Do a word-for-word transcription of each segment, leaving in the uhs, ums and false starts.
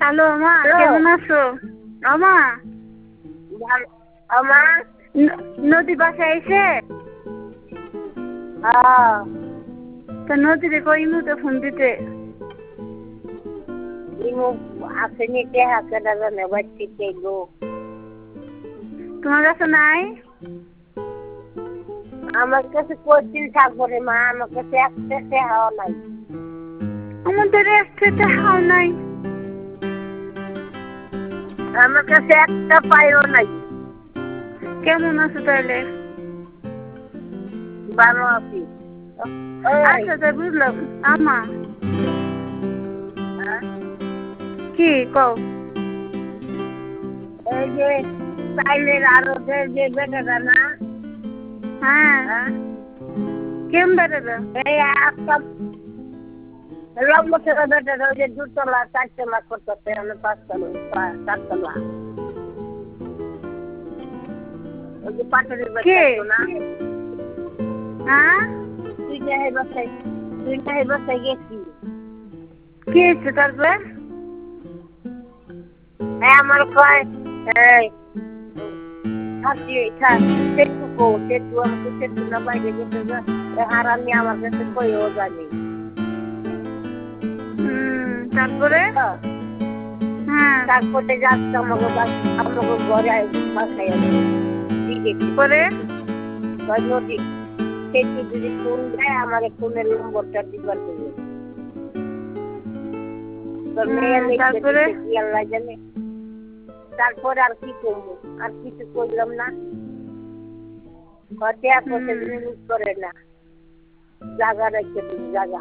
Hello আমা, কেমন আছো? আমা আমা নদী বাসায় আইছে? তা নদীরে কই মুতে ফোন দিতে? ইমু আসেনি কে হাতে দাদা নেবাচ্ছি কে গো। তোমার কাছে নাই? আমার কাছে কোচিন থাকবো রে মা, আমার কাছে একটা টাকাও নাই। আমাদের একটা টাকাও নাই। আমার কাছে একটা পাইও নাই। কেমন আছো তাহলে? ভালো আছি। আচ্ছা তাই বুঝলাম। আমা কি কও? এই যে সাইলের আরো যে বেটাটা না, হ্যাঁ কেমন বেটাটা? এই একটা লম্বা ছেলে বেটাটা ওই যে দুতলা চারতলা করতেছে, আমি পাঁচতলা চারতলা। ওই যে পাটুরির বেটা না, হ্যাঁ তুই যাই বাসায় তুই যাই বাসায় গেছি। কি হয়েছে তারপরে? আমার কয় এই থাকি সেটুকু সেটু আমাকে সেটু না বাইরে গেছে আর আমি আমার কাছে কইও জানি। হুম তারপরে? হ্যাঁ তারপরে যাচ্ছে আমাকে আমাকে ঘরে বাসায় আসে পরে নদী সেটু যদি ফোন দেয় আমার ফোনের নম্বরটা দিবার দেবে। তোর মেয়ে তারপরে কি আল্লাহ জানে। তারপরে আর কি করবো, আর কিছু করলাম না। ঘরে করতে জিনিস করে না, জায়গা রেখে দিন জায়গা।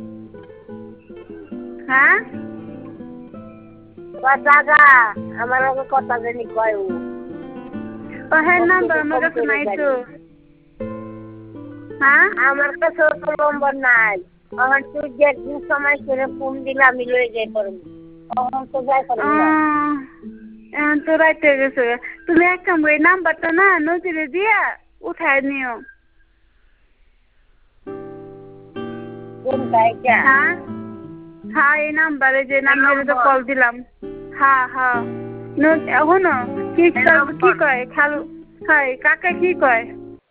হ্যাঁ জায়গা আমার আগে কথা জানি কয় ও হ্যাঁ নাম্বার আমার কাছে নাই তো। হ্যাঁ আমার কাছে তো নম্বর নাই। আমার তুই যেদিন সময় করে ফোন দিলে আমি লয়ে যাই পারবো, তখন তো যাই পারবো না। এখন তো রাইতে গেছে, তুমি এক কাম করে নাম্বারটা না নদীরে দিয়া উঠায় নিও। কোনটা এটা? হ্যাঁ হ্যাঁ এই নাম্বারে যে নাম্বারে তো কল দিলাম। হ্যাঁ হ্যাঁ এখনো কি কি কয় খালু? হ্যাঁ কাকা কি কয়?